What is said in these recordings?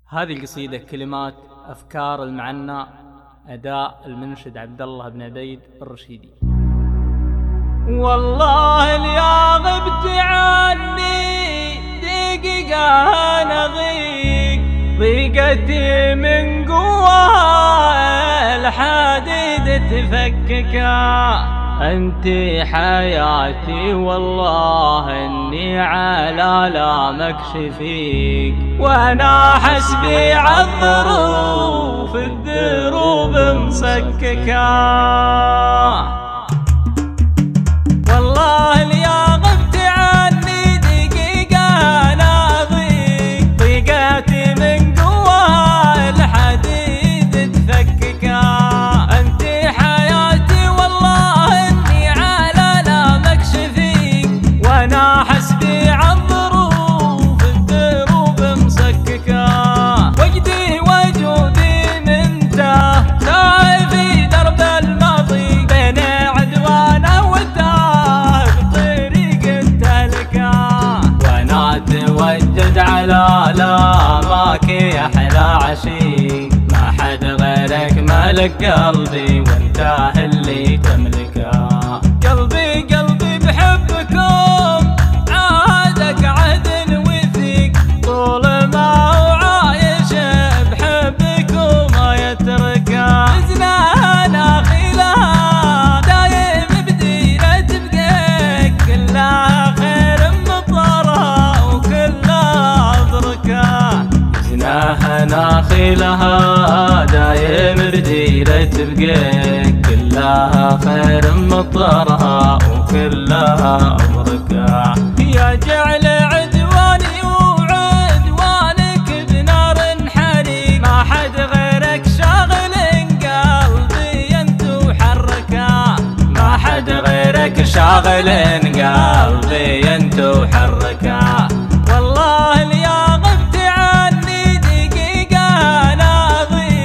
هذه القصيدة كلمات أفكار المعنى، أداء المنشد عبد الله بن عبيد الرشيدي. والله يا غبت عني دقيقة أنا ضيقتي من قوة الحديد تفككا. أنت حياتي والله إني على لا مكشفيك، وأنا حسبي عالظروف الدروب مسككا. والله يا غبت عني دقيقة أنا ضيقتي من قوة الحديد تفككا. أنت حياتي والله إني على لا مكشفيك، وأنا حسبي عالظروف الدروب مسككا. وجدي وجودي من تاه في درب الماضي بين عدوانه وتاه بطريق التهلكة. وأنا أتوجد على لاماك يا أحلى عشيق، ما حد غيرك ملك قلبي وانت اللي تملكه. قلبي بحبكم عهدك عهد وثيق، طول ما هو عايش بحبكم ما يتركه. إذنها ناخلها دايم بديرة بقيك، كلها خير مطرها وكلها بركة. إذنها ناخلها دايم بديرة بقيك، كلها خير مطرها وكلها بركة. يا جعل عدواني وعدوانك بنار حريق، ما حد غيرك شاغل قلبي انت وحركه. ما حد غيرك شاغل قلبي انت وحركه. والله يا غبت عني دقيقة أنا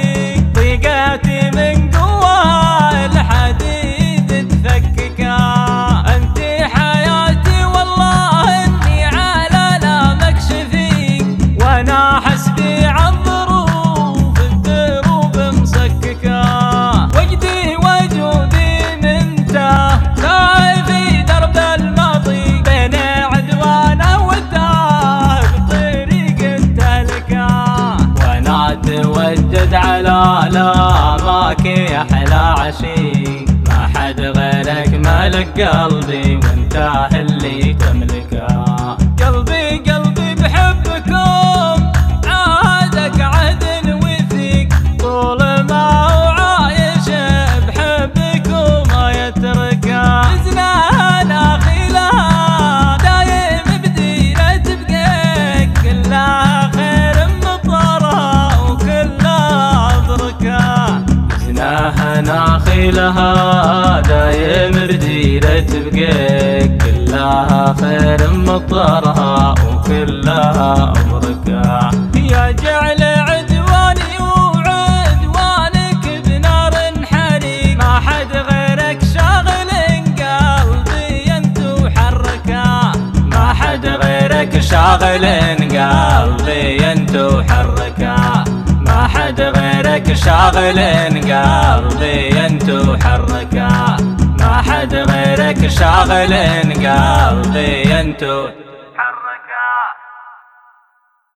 ضيقتي من قوة الحديد تفككا. أنت حياتي والله إني على لا مكشفيك، وأنا حسبي عالظروف الدروب مسككا. وجدي وجودي من تاه في درب الماضي بين عدوانه وتاه بطريق التهلكة. وأنا أتوجد على لاماك يا أحلى عشيق، ما حد غيرك ملك قلبي وانت اللي تملكه. قلبي بحبكم عهدك عهد وثيق، طول ما هو عايش بحبكم ما يتركه. إذنها ناخلها دايم بديرة بقيك، كلها خير مطرها وكلها بركة. إذنها ناخلها دايم بديرة بقيك، كلها خير مطرها وكلها بركة. يا جعل عدواني وعدوانك بنار حريق، ما حد غيرك شاغل قلبي انت وحركه. ما حد غيرك شاغل قلبي انت وحركه. ما حد غيرك شاغل قلبي انت وحركه. ما حد غيرك شاغل قلبي انت